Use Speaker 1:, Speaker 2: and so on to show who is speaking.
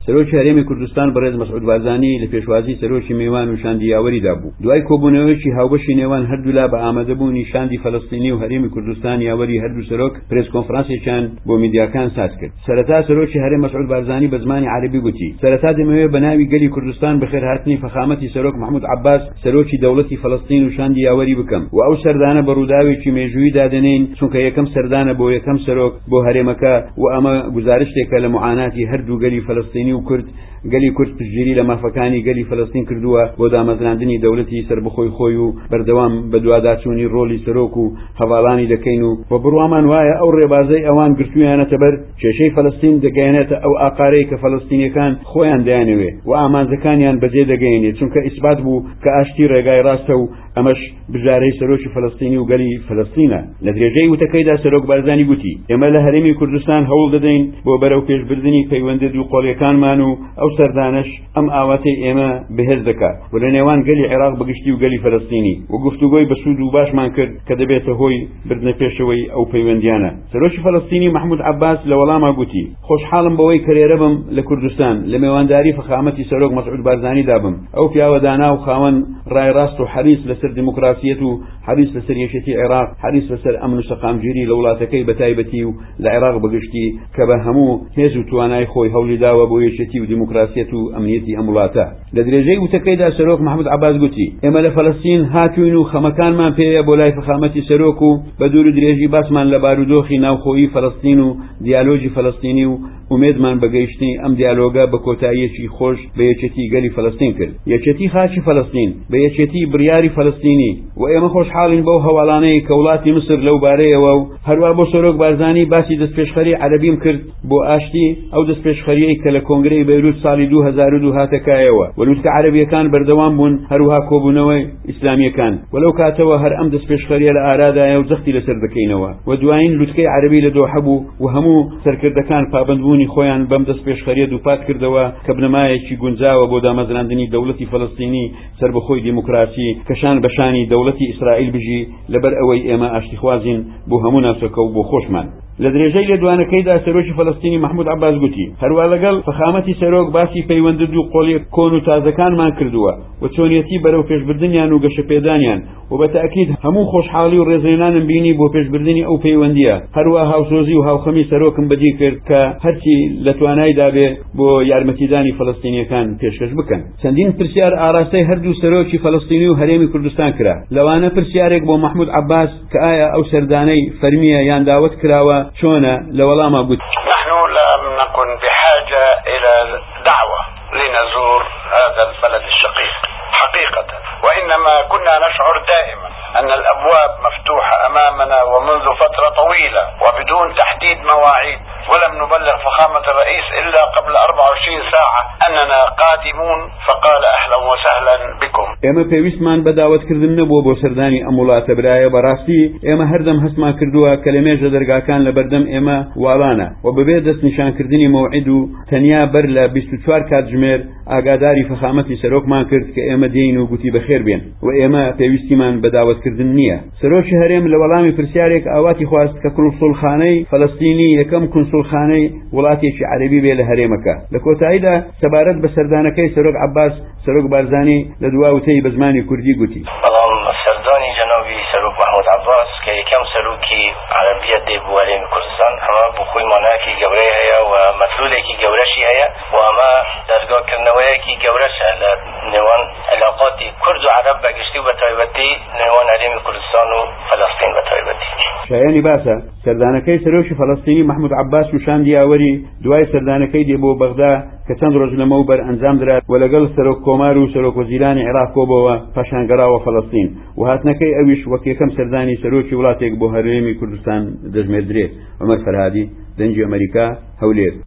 Speaker 1: سەرۆکی هەرێمی کوردستان بەڕێز مەسعود بارزانی لە پێشوازی سەرۆکی میوان و شاندی یاوەریدا بوو. دوای کۆبوونەوەیەکی هاوبەشی نێوان هەردوولا بە ئامادەبوونی شاندی فەلەستینی و هەرێمی کوردستان یاوەری هەردوو سەرۆک پرێس کۆنفرانسێکیان بۆ میدیاکان ساز کرد. سەرەتا سەرۆکی هەرێم مەسعود بارزانی بە زمانی عەرەبی گوتی سەرەتا دەمەوێت بە ناوی گەلی کوردستان بەخێرهاتنی فەخامەتی سەرۆک محمود عەباس سەرۆکی دەوڵەتی فەلەستین و شاندی یاوەری بکەم و ئەو سەردانە بە ڕووداوێکی مێژووی دادەنین چونکە یەکەم سەردانە بۆ یەکەم سەرۆک بۆ هەرێمەکە و ئەمە گزارشتێکە لە معاناتی هەردوو گەلی فەلەستینی و کورد. گەلی کورد پشتگیری لە مافەکانی گەلی فەلەستین کردووە بۆ دامەزراندنی دەوڵەتی سربەخۆی خۆی و بەردەوام بە دواداچوونی ڕۆلی سەرۆک و هەواڵانی دەکەین و بڕوامان وایە ئەو ڕێبازەی ئەوان گرتویانەتە بەر کێشەی فەلەستین دەگەیەنێتە ئەو ئاقارەی کە فەلەستینیەکان خۆیان دەیانەوێ و ئامانجەکانیان بەجێ دەگەیەنێت چونکە ئیسبات بوو کە ئاشتی ڕێگای ڕاستە و ئەمەش بژارەی سەرۆکی فەلەستینی و گەلی فەلەستینە. لە درێژەی وتەکەیدا سەرۆک بارزانی گوتی ئێمە لە هەرێمی کوردستان هەوڵ دەدەین بۆ بەرەو پێشبردننی پەیوەندی دوو قۆڵیەکانمان و ئەو سەردانش ئەم ئاواتەی ئێمە بەهێز دەکات و لە نێوان گەلی عێراق بەگشتی و گەلی فەلەستینی و گفتوگۆی بەسوود و باشمان کرد کە دەبێتە هۆی بردنە پێشەوەی ئەو پەیوەندیانە. سەرۆکی فەلەستینی محمود عەباس لە وەڵاما گوتی خۆشحاڵم بەوەی کەرێرە بم لە کوردستان لە میوانداری فەخامەتی سەرۆک مەسعود بارزانی دابم. ئەو پیاوە دانا و خاوەن ڕای ڕاست و حەریص لەسەر دیموکراسیەت و حەریص لەسەر یەکێتی عێراق، حەریص لەسەر ئەمن و سەقامگیری لە وڵاتەکەی بەتایبەتی و لە عێراق بەگشتی کە بە هەموو هێز و توانای خۆی هەوڵی داوە بۆ یەکێتی و دیموکراسیەت و ئەمنیەتی ئەم وڵاتە. لە درێژەی وتەکەیدا سەرۆک محمود عەباس گوتی ئێمە لە فەلەستین هاتوین و خەمەکانمان پێیە بۆ لای فەخامەتی سەرۆک و بە دوور و درێژی باسمان لە بارودۆخی ناوخۆیی فەلەستین و دیالۆجی فەلەستینی و ئومێدمان بەگەیشتنی ئەم دیالۆگە بە کۆتاییەکی خۆش بە یەکێتی گەلی فەلەستین کرد، یەکێتی خاکی فەلەستین بە یەکێتی بڕیاری فەلەستینی و ئێمە خۆشحاڵین بەو هەواڵانەی کە وڵاتی مسر لەو بارەیەوە و هەروە بۆ سەرۆک بارزانی باسی دەستپێشخەری عەرەبیم کرد بۆ ئاشتی ئەو دەستپێشخەریەی کە لە کۆنگرەی بەیروت ساڵی 2002 هاتەکایەوە و لوتکە عەرەبیەکان بەردەوام بوون هەروها کۆبوونەوەی ئیسلامیەکان و لەو کاتەوە هەر ئەم دەستپێشخەریە لە ئارادایە و جەختی لەسەر دەکەینەوە و دوایین لوتکەی عەرەبی لە دۆحە بوو و هەموو سەرکردەکان پابندبوونی خۆیان بەم دەستپێشخەریە دووپات کردەوە کە بنەمایەکی گونجاوە بۆ دامەزراندنی دەوڵەتی فەلەستینی سربەخۆی دیموکراسی کەشان بەشانی دەوڵەتی ئیسرائیل بژی لەبەر ئەوەی ئێمە ئاشتیخوازین بۆ هەموو ناوچەکە و بۆ خۆشمان. لە درێژەی لێدوانەکەیدا سەرۆکی فەلەستینی محمود عەباس گوتی هەروە لەگەڵ فەخامەتی سەرۆک باسی پەیوەندی دوو قۆڵی کۆن و تازەکانمان کردووە و چۆنیەتی بەرەو پێشبردنیان و گەشەپێدانیان و بەتاکید هەموو خۆشحاڵی و ڕێزێنانم بینی بۆ پێشبردنی ئەو پەیوەندیە. هەروە هاوسۆزی و هاوخەمی سەرۆکم بەدی کرد کە هەرچی لە توانایدا بێ بۆ یارمەتیدانی فەلەستینیەکان پێشکەش بکەن. چەندین پرسیار ئاراستەی هەردوو سەرۆکی فەلەستینی و هەرێمی کوردستان کرا. لەوانە پرسیارێک بۆ محمود عەباس کە ئایا ئەو سەردانەی فەرمیە یان داوت کراوە چۆنە لە وەڵاما گوت
Speaker 2: نحن لم نكن بحاجة إلى دعوة لنزور هذا البلد الشقيق حقيقة، وإنما كنا نشعر دائما أن الأبواب مفتوحة أمامنا ومنذ فترة طويلة وبدون تحديد مواعيد، ولم نبلغ فخامة الرئيس إلا قبل 24 ساعة أننا قادمون فقال أهلا وسهلا بكم.
Speaker 1: ئێمە پێویستمان بە داوەتکردن نەبووە بۆ سەردانی ئەم وڵاتە برایە بەڕاستی ئێمە هەردەم هەستمان کردووە کە لە مێژە دەرگاکان لە بەردەم ئێمە واڵانە و بەبێ دەست نیشانکردنی مەوعید و تەنیا بەر لە 24 کاتژمێر ئاگاداری فەخامەتی سەرۆکمان کرد کە ئێمە دێین و گوتی بەخێر بێن و ئێمە پێویستیمان بە داوەتکردن نییە. سەرۆکی هەرێم لە وەڵامی پرسیارێک ئاواتی خواست کە کونسوڵخانەی فەلەستینی یەکەم کونسوڵخانەی وڵاتێکی عەرەبی بێ لە هەرێمەکە. لە کۆتاییدا سەبارەت بە سەردانەکەی سەرۆک عەباس سەرۆک بارزانی لە دواوتەی بە زمانی کوردی گوتی
Speaker 3: سەردانی جەنابی سەرۆک محمود عەباس کە یەکەم سەرۆکی عەرەبیەت دێ بۆ هەرێمی کوردستان ئەمە بۆ خۆی مانایەکی گەورەی هەیە و مەسئولێکی گەورەشی هەیە و ئەمە دەرگاکردنەوەیەکی گەورەشە لە نێوان علاقاتی کورد و عەرەب بەگشتی و بەتایبەتی نێوان هەرێمی کوردستان و فەلەستین بەتایبەتی.
Speaker 1: شایانی باسە سەردانەکەی سەرۆکی فەلەستینی محمود عەباس و شاندی یاوەری دوای سەردانەکەی دێ بۆ بەغدا کە چەند ڕۆژ لەمەوبەر ئەنجام درا و لەگەڵ سەرۆک کۆمار و سەرۆک وەزیرانی عێراق کۆبەوە پاشان گەڕاوە فەلەستین و هاتنەکەی ئەویش وەک یەکەم سەردانی سەرۆکی وڵاتێک بۆ هەرێمی کوردستان دەژمێردرێت. عومەر فەرهادی، دەنگی ئەمریکا، هەولێر.